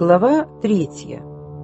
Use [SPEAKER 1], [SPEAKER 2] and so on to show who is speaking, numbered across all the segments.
[SPEAKER 1] Глава 3.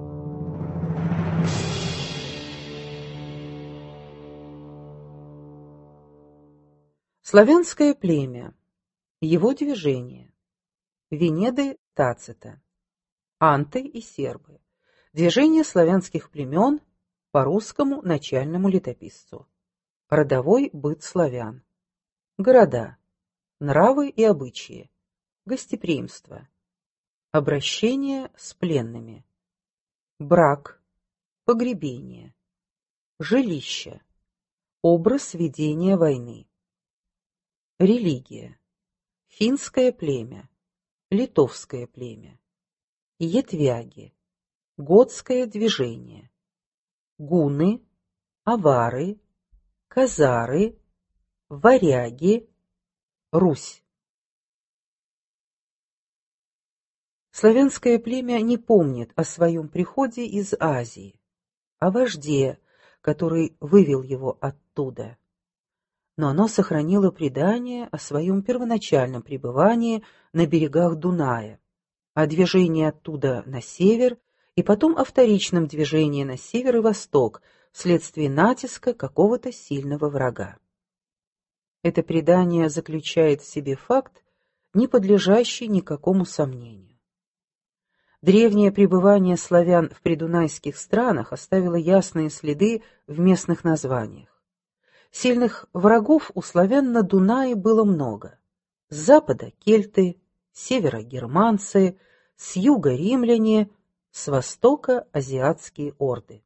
[SPEAKER 1] Славянское племя. Его движение. Венеды Тацита. Анты и сербы. Движение славянских племен по русскому начальному летописцу. Родовой быт славян. Города. Нравы и обычаи. Гостеприимство. Обращение с пленными. Брак. Погребение. Жилище. Образ ведения войны. Религия. Финское племя. Литовское племя. Етвяги. Готское движение. Гуны. Авары. Казары. Варяги. Русь. Славянское племя не помнит о своем приходе из Азии, о вожде, который вывел его оттуда. Но оно сохранило предание о своем первоначальном пребывании на берегах Дуная, о движении оттуда на север и потом о вторичном движении на север и восток вследствие натиска какого-то сильного врага. Это предание заключает в себе факт, не подлежащий никакому сомнению. Древнее пребывание славян в придунайских странах оставило ясные следы в местных названиях. Сильных врагов у славян на Дунае было много. С запада — кельты, с севера — германцы, с юга — римляне, с востока — азиатские орды.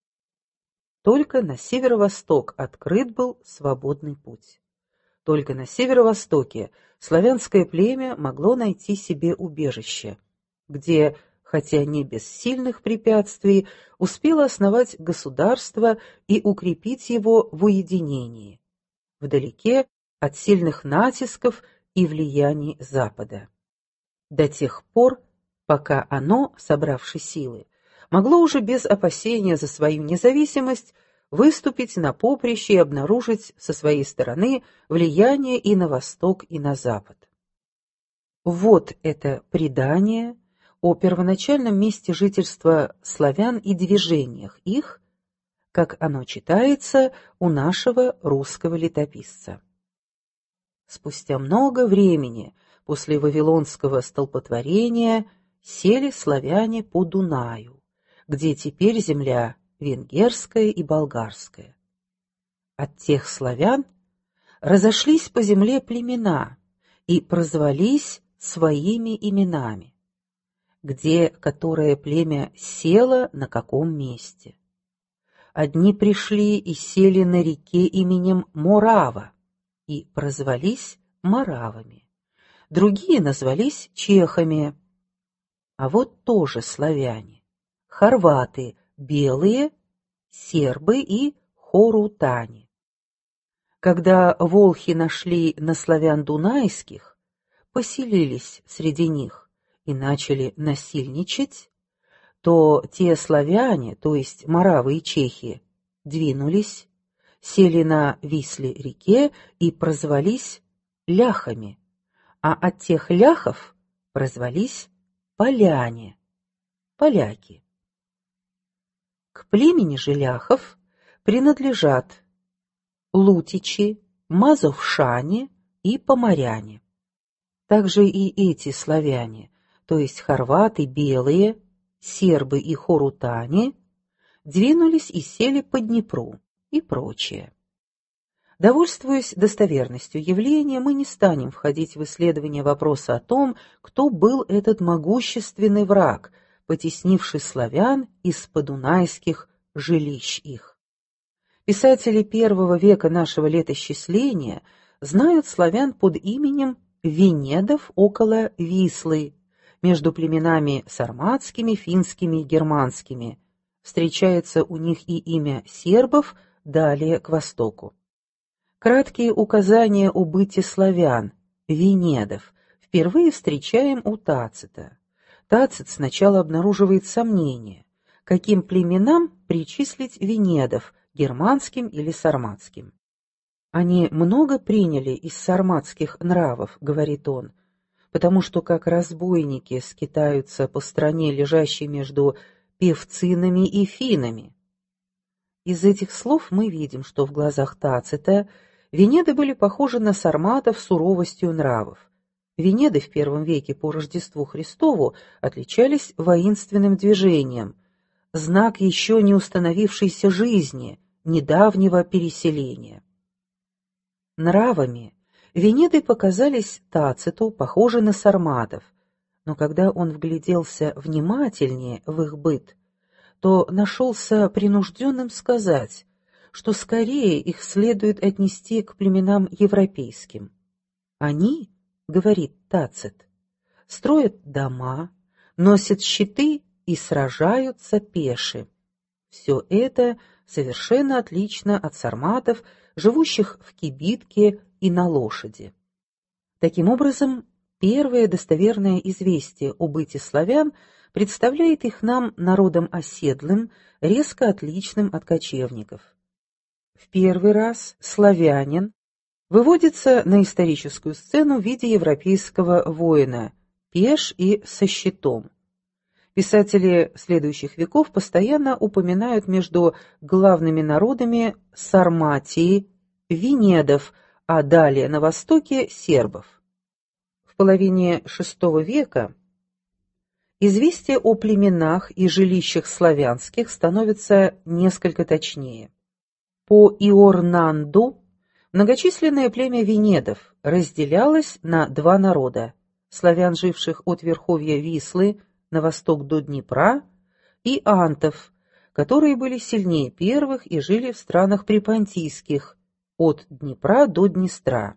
[SPEAKER 1] Только на северо-восток открыт был свободный путь. Только на северо-востоке славянское племя могло найти себе убежище, где, хотя не без сильных препятствий, успело основать государство и укрепить его в уединении, вдалеке от сильных натисков и влияний Запада. До тех пор, пока оно, собравши силы, могло уже без опасения за свою независимость выступить на поприще и обнаружить со своей стороны влияние и на восток, и на запад. Вот это предание о первоначальном месте жительства славян и движениях их, как оно читается у нашего русского летописца. Спустя много времени после вавилонского столпотворения сели славяне по Дунаю, где теперь земля венгерская и болгарская. От тех славян разошлись по земле племена и прозвались своими именами, где которое племя село на каком месте. Одни пришли и сели на реке именем Морава и прозвались Моравами, другие назвались чехами. А вот тоже славяне, хорваты, белые, сербы и хорутане. Когда волхи нашли на славян дунайских, поселились среди них и начали насильничать, то те славяне, то есть моравы и чехи, двинулись, сели на Висле-реке и прозвались ляхами, а от тех ляхов прозвались поляне, поляки. К племени же ляхов принадлежат лутичи, мазовшане и поморяне. Также и эти славяне, то есть хорваты, белые, сербы и хорутане, двинулись и сели по Днепру и прочее. Довольствуясь достоверностью явления, мы не станем входить в исследование вопроса о том, кто был этот могущественный враг, потеснивший славян из подунайских жилищ их. Писатели первого века нашего летосчисления знают славян под именем венедов около Вислы, между племенами сарматскими, финскими и германскими. Встречается у них и имя сербов далее к востоку. Краткие указания о быте славян, венедов, впервые встречаем у Тацита. Тацит сначала обнаруживает сомнение, каким племенам причислить венедов, германским или сарматским. «Они много приняли из сарматских нравов», — говорит он, потому что как разбойники скитаются по стране, лежащей между Певцинами и Финами. Из этих слов мы видим, что в глазах Тацита Венеды были похожи на сарматов суровостью нравов. Венеды в I веке по Рождеству Христову отличались воинственным движением, знак еще не установившейся жизни, недавнего переселения. Нравами Венеды показались Тациту похожи на сарматов, но когда он вгляделся внимательнее в их быт, то нашелся принужденным сказать, что скорее их следует отнести к племенам европейским. Они, говорит Тацит, строят дома, носят щиты и сражаются пеши. Все это совершенно отлично от сарматов, живущих в кибитке и на лошади. Таким образом, первое достоверное известие о быте славян представляет их нам народом оседлым, резко отличным от кочевников. В первый раз славянин выводится на историческую сцену в виде европейского воина, пеш и со щитом. Писатели следующих веков постоянно упоминают между главными народами Сарматии, Венедов, а далее на востоке сербов. В половине VI века известие о племенах и жилищах славянских становится несколько точнее. По Иорнанду многочисленное племя Венедов разделялось на два народа – славян, живших от верховья Вислы на восток до Днепра, и антов, которые были сильнее первых и жили в странах припонтийских, от Днепра до Днестра.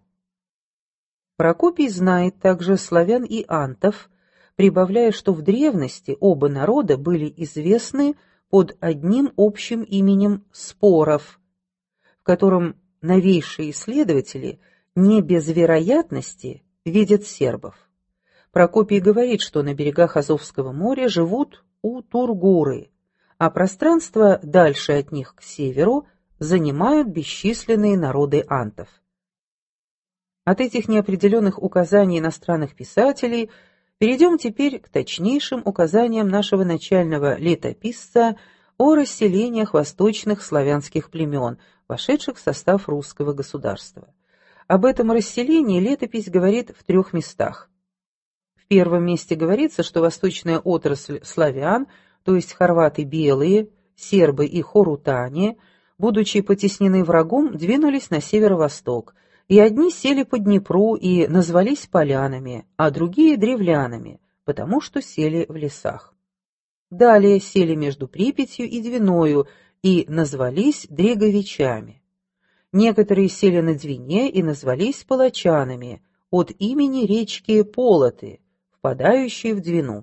[SPEAKER 1] Прокопий знает также славян и антов, прибавляя, что в древности оба народа были известны под одним общим именем споров, в котором новейшие исследователи не без вероятности видят сербов. Прокопий говорит, что на берегах Азовского моря живут утургуры, а пространство дальше от них к северу занимают бесчисленные народы антов. От этих неопределенных указаний иностранных писателей перейдем теперь к точнейшим указаниям нашего начального летописца о расселениях восточных славянских племен, вошедших в состав русского государства. Об этом расселении летопись говорит в 3 местах. В первом месте говорится, что восточная отрасль славян, то есть хорваты белые, сербы и хорутане, будучи потеснены врагом, двинулись на северо-восток, и одни сели по Днепру и назвались полянами, а другие — древлянами, потому что сели в лесах. Далее сели между Припятью и Двиною и назвались дреговичами. Некоторые сели на Двине и назвались палачанами от имени речки Полоты, впадающей в Двину.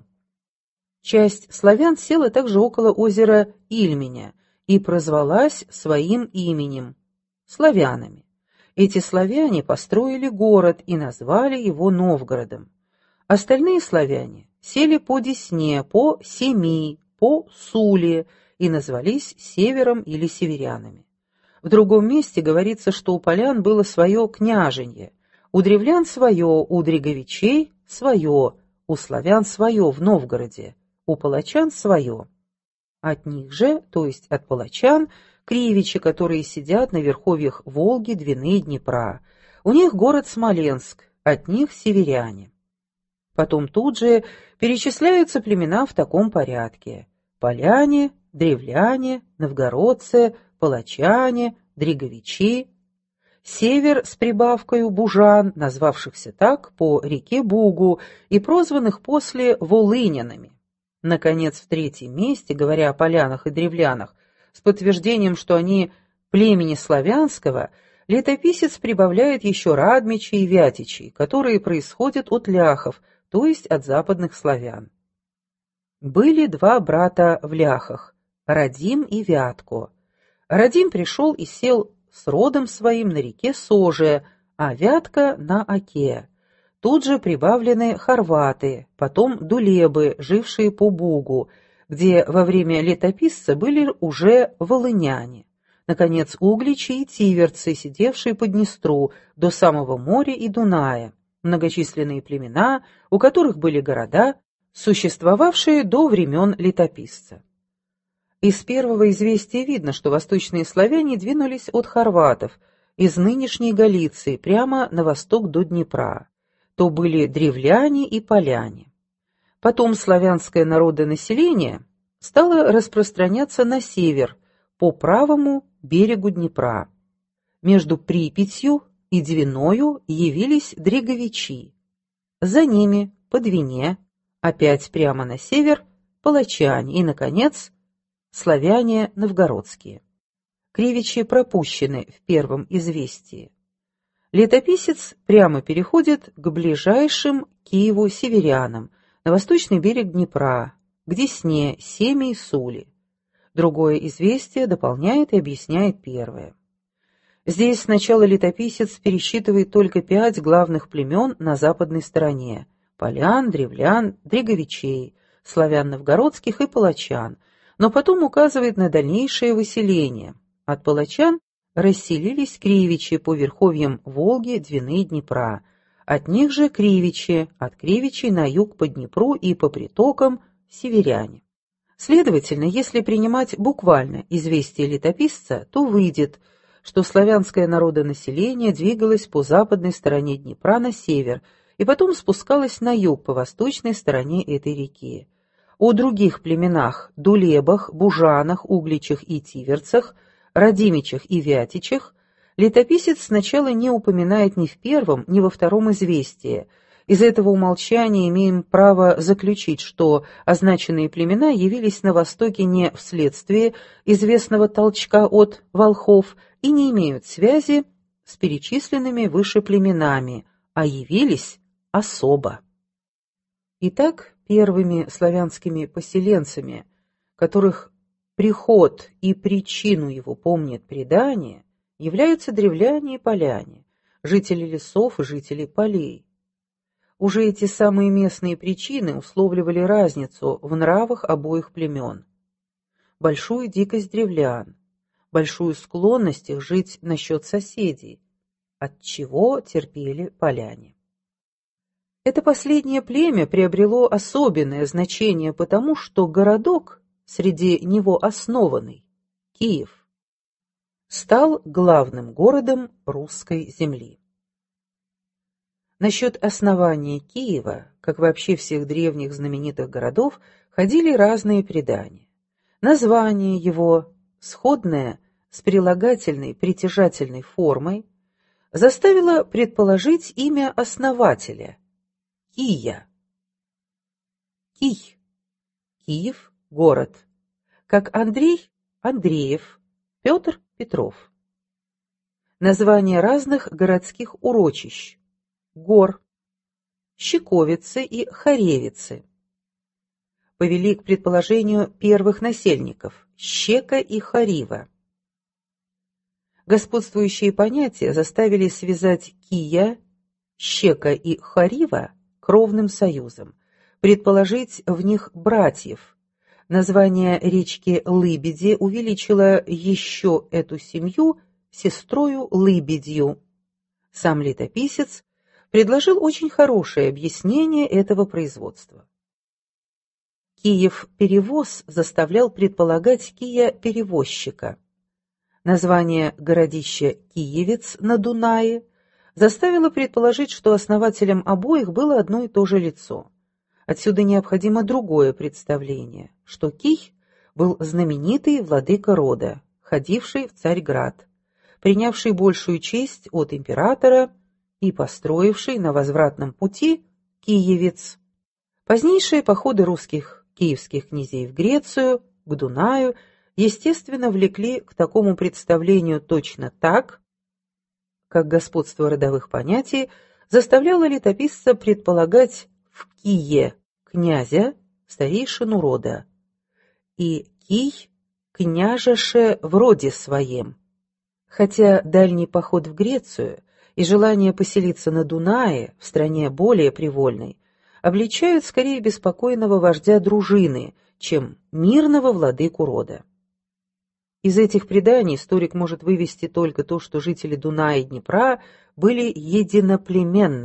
[SPEAKER 1] Часть славян села также около озера Ильменя и прозвалась своим именем – славянами. Эти славяне построили город и назвали его Новгородом. Остальные славяне сели по Десне, по Семи, по Суле и назвались севером или северянами. В другом месте говорится, что у полян было свое княженье, у древлян свое, у дреговичей свое, у славян свое в Новгороде, у палачан свое. От них же, то есть от палачан, кривичи, которые сидят на верховьях Волги, Двины и Днепра. У них город Смоленск, от них северяне. Потом тут же перечисляются племена в таком порядке: поляне, древляне, новгородцы, палачане, дреговичи, север с прибавкою бужан, назвавшихся так по реке Бугу и прозванных после волынянами. Наконец, в 3-м месте, говоря о полянах и древлянах, с подтверждением, что они племени славянского, летописец прибавляет еще радмичей и вятичей, которые происходят от ляхов, то есть от западных славян. Были 2 брата в ляхах – Радим и Вятко. Радим пришел и сел с родом своим на реке Соже, а Вятка – на Оке. Тут же прибавлены хорваты, потом дулебы, жившие по Бугу, где во время летописца были уже волыняне. Наконец, угличи и тиверцы, сидевшие по Днестру до самого моря и Дуная. многочисленные племена, у которых были города, существовавшие до времен летописца. Из первого известия видно, что восточные славяне двинулись от хорватов, из нынешней Галиции, прямо на восток до Днепра. То были древляне и поляне. Потом славянское народонаселение стало распространяться на север, по правому берегу Днепра. Между Припятью и Двиною явились дреговичи. За ними, по Двине, опять прямо на север, палачане и, наконец, славяне новгородские. Кривичи пропущены в первом известии. Летописец прямо переходит к ближайшим к Киеву северянам, на восточный берег Днепра, к Десне, Семе и Сули. Другое известие дополняет и объясняет первое. Здесь сначала летописец пересчитывает только 5 главных племен на западной стороне – полян, древлян, дреговичей, славян новгородских и палачан, но потом указывает на дальнейшее выселение. От палачан расселились кривичи по верховьям Волги, Двины и Днепра. От них же кривичи, от кривичей на юг по Днепру и по притокам северяне. Следовательно, если принимать буквально известие летописца, то выйдет, что славянское народонаселение двигалось по западной стороне Днепра на север и потом спускалось на юг по восточной стороне этой реки. О других племенах – Дулебах, Бужанах, Угличах и Тиверцах, Радимичах и Вятичах – летописец сначала не упоминает ни в первом, ни во втором известии. Из этого умолчания имеем право заключить, что означенные племена явились на востоке не вследствие известного толчка от волхов и не имеют связи с перечисленными выше племенами, а явились особо. Итак, первыми славянскими поселенцами, которых приход и причину его помнит предание, являются древляне и поляне, жители лесов и жители полей. Уже эти самые местные причины условливали разницу в нравах обоих племен. Большую дикость древлян, большую склонность их жить насчет соседей, от чего терпели поляне. Это последнее племя приобрело особенное значение потому, что городок, среди него основанный, Киев, стал главным городом русской земли. Насчет основания Киева, как вообще всех древних знаменитых городов, ходили разные предания. Название его, сходное с прилагательной притяжательной формой, заставило предположить имя основателя – Кия. Кий. Киев – город. Как Андрей – Андреев, Петр – Петров. Названия разных городских урочищ – гор, Щековицы и Хоревицы. Повели к предположению первых насельников – Щека и Хорива. Господствующие понятия заставили связать Кия, Щека и Хорива кровным союзом, предположить в них братьев. Название речки Лыбеди увеличило еще эту семью сестрою Лыбедью. Сам летописец предложил очень хорошее объяснение этого производства. Киев-перевоз заставлял предполагать Кия-перевозчика. Название городища Киевец на Дунае заставило предположить, что основателем обоих было одно и то же лицо. Отсюда необходимо другое представление, что Кий был знаменитый владыка рода, ходивший в Царьград, принявший большую честь от императора и построивший на возвратном пути Киевец. Позднейшие походы русских киевских князей в Грецию, к Дунаю, естественно, влекли к такому представлению точно так, как господство родовых понятий заставляло летописца предполагать в Кие князя, старейшину рода, и Кий княжеше в роде своем. Хотя дальний поход в Грецию и желание поселиться на Дунае, в стране более привольной, обличают скорее беспокойного вождя дружины, чем мирного владыку рода. Из этих преданий историк может вывести только то, что жители Дуная и Днепра были единоплеменные,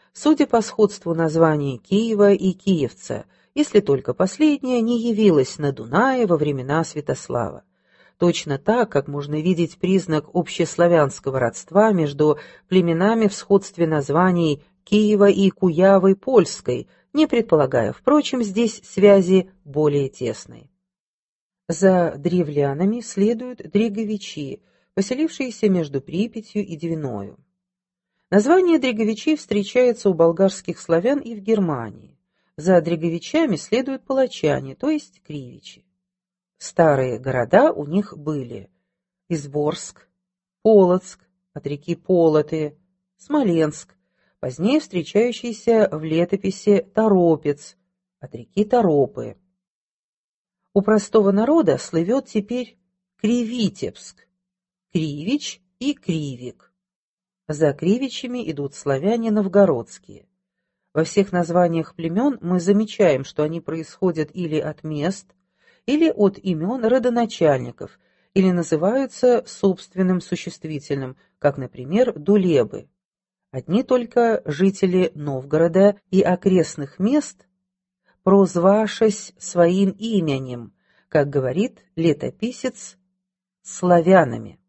[SPEAKER 1] судя по сходству названий Киева и Киевца, если только последнее не явилось на Дунае во времена Святослава. Точно так, как можно видеть признак общеславянского родства между племенами в сходстве названий Киева и Куявы польской, не предполагая, впрочем, здесь связи более тесной. За древлянами следуют дреговичи, поселившиеся между Припятью и Двиною. Название дреговичей встречается у болгарских славян и в Германии. За дреговичами следуют палачане, то есть кривичи. Старые города у них были Изборск, Полоцк, от реки Полоты, Смоленск, позднее встречающийся в летописи Торопец, от реки Торопы. У простого народа слывет теперь Кривитебск, Кривич и Кривик. За Кривичами идут славяне новгородские. Во всех названиях племен мы замечаем, что они происходят или от мест, или от имен родоначальников, или называются собственным существительным, как, например, Дулебы. Одни только жители Новгорода и окрестных мест, прозвавшись своим именем, как говорит летописец, славянами.